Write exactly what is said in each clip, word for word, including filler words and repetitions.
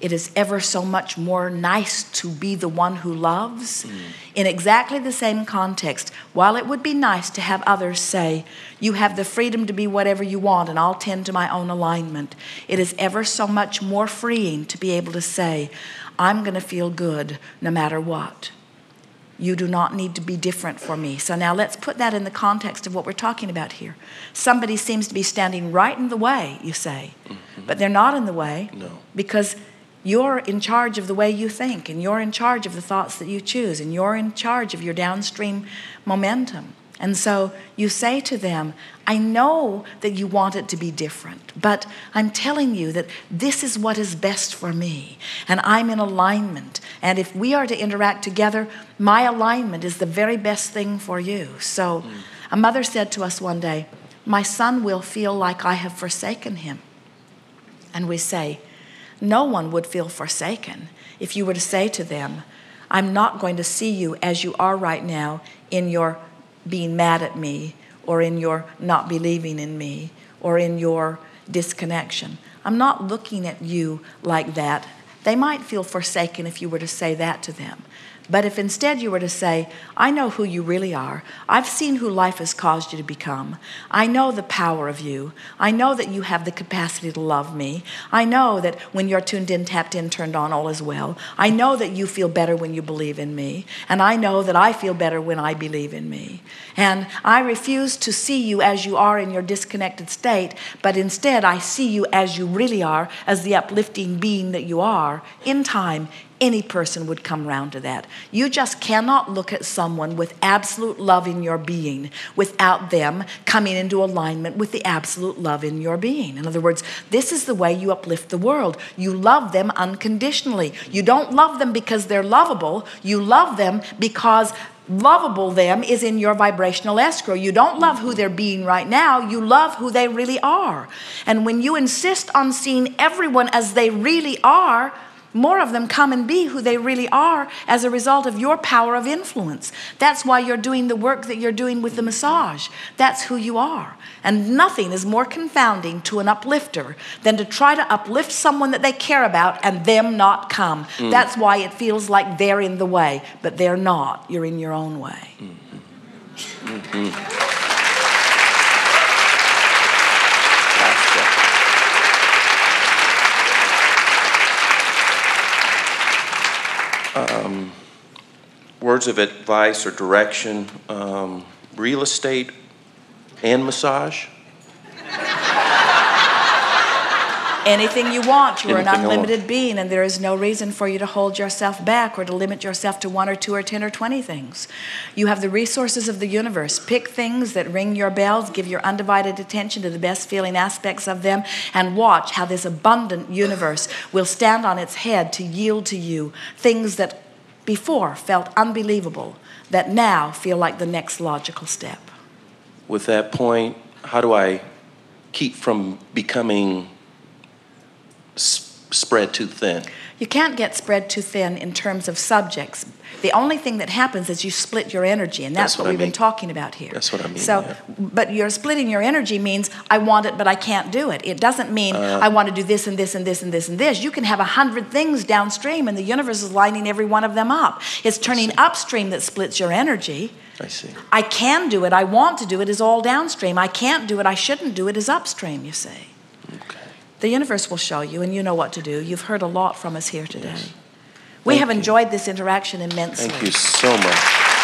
it is ever so much more nice to be the one who loves. Mm. In exactly the same context, while it would be nice to have others say, you have the freedom to be whatever you want and I'll tend to my own alignment, it is ever so much more freeing to be able to say, I'm going to feel good no matter what. You do not need to be different for me. So now let's put that in the context of what we're talking about here. Somebody seems to be standing right in the way, you say, mm-hmm. but they're not in the way. No. Because you're in charge of the way you think, and you're in charge of the thoughts that you choose, and you're in charge of your downstream momentum. And so you say to them, I know that you want it to be different, but I'm telling you that this is what is best for me, and I'm in alignment. And if we are to interact together, my alignment is the very best thing for you. So mm. a mother said to us one day, my son will feel like I have forsaken him. And we say, no one would feel forsaken if you were to say to them, I'm not going to see you as you are right now in your being mad at me, or in your not believing in me, or in your disconnection. I'm not looking at you like that. They might feel forsaken if you were to say that to them. But if instead you were to say, I know who you really are. I've seen who life has caused you to become. I know the power of you. I know that you have the capacity to love me. I know that when you're tuned in, tapped in, turned on, all is well. I know that you feel better when you believe in me. And I know that I feel better when I believe in me. And I refuse to see you as you are in your disconnected state, but instead I see you as you really are, as the uplifting being that you are. In time, any person would come round to that. You just cannot look at someone with absolute love in your being without them coming into alignment with the absolute love in your being. In other words, this is the way you uplift the world. You love them unconditionally. You don't love them because they're lovable. You love them because lovable them is in your vibrational escrow. You don't love who they're being right now. You love who they really are. And when you insist on seeing everyone as they really are, more of them come and be who they really are as a result of your power of influence. That's why you're doing the work that you're doing with the massage. That's who you are. And nothing is more confounding to an uplifter than to try to uplift someone that they care about and them not come. Mm. That's why it feels like they're in the way, but they're not. You're in your own way. Mm-hmm. Mm-hmm. Um, words of advice or direction, um, real estate and massage? Anything you want. You're Anything an unlimited being, and there is no reason for you to hold yourself back or to limit yourself to one or two or ten or twenty things. You have the resources of the universe. Pick things that ring your bells, give your undivided attention to the best feeling aspects of them, and watch how this abundant universe will stand on its head to yield to you things that before felt unbelievable, that now feel like the next logical step. With that point, how do I keep from becoming spread too thin? You can't get spread too thin in terms of subjects. The only thing that happens is you split your energy, and that's, that's what, what we've I mean. been talking about here. That's what I mean. So, yeah. But you're splitting your energy means I want it, but I can't do it. It doesn't mean uh, I want to do this and this and this and this and this. You can have a hundred things downstream, and the universe is lining every one of them up. It's turning upstream that splits your energy. I see. I can do it. I want to do it is all downstream. I can't do it. I shouldn't do it is upstream, you see. Okay. The universe will show you, and you know what to do. You've heard a lot from us here today. Yes. We Thank have you. enjoyed this interaction immensely. Thank you so much.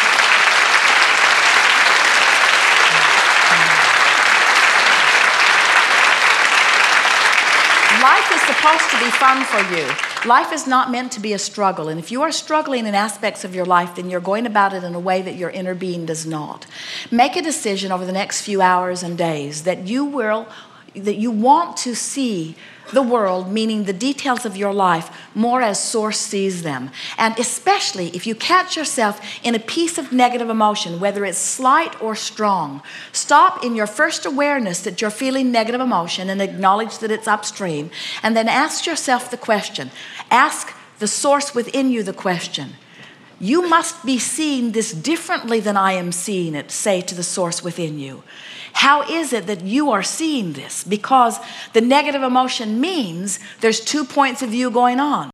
Life is supposed to be fun for you. Life is not meant to be a struggle. And if you are struggling in aspects of your life, then you're going about it in a way that your inner being does not. Make a decision over the next few hours and days that you will that you want to see the world, meaning the details of your life, more as Source sees them. And especially if you catch yourself in a piece of negative emotion, whether it's slight or strong, stop in your first awareness that you're feeling negative emotion and acknowledge that it's upstream, and then ask yourself the question. Ask the Source within you the question. You must be seeing this differently than I am seeing it, say to the Source within you. How is it that you are seeing this? Because the negative emotion means there's two points of view going on.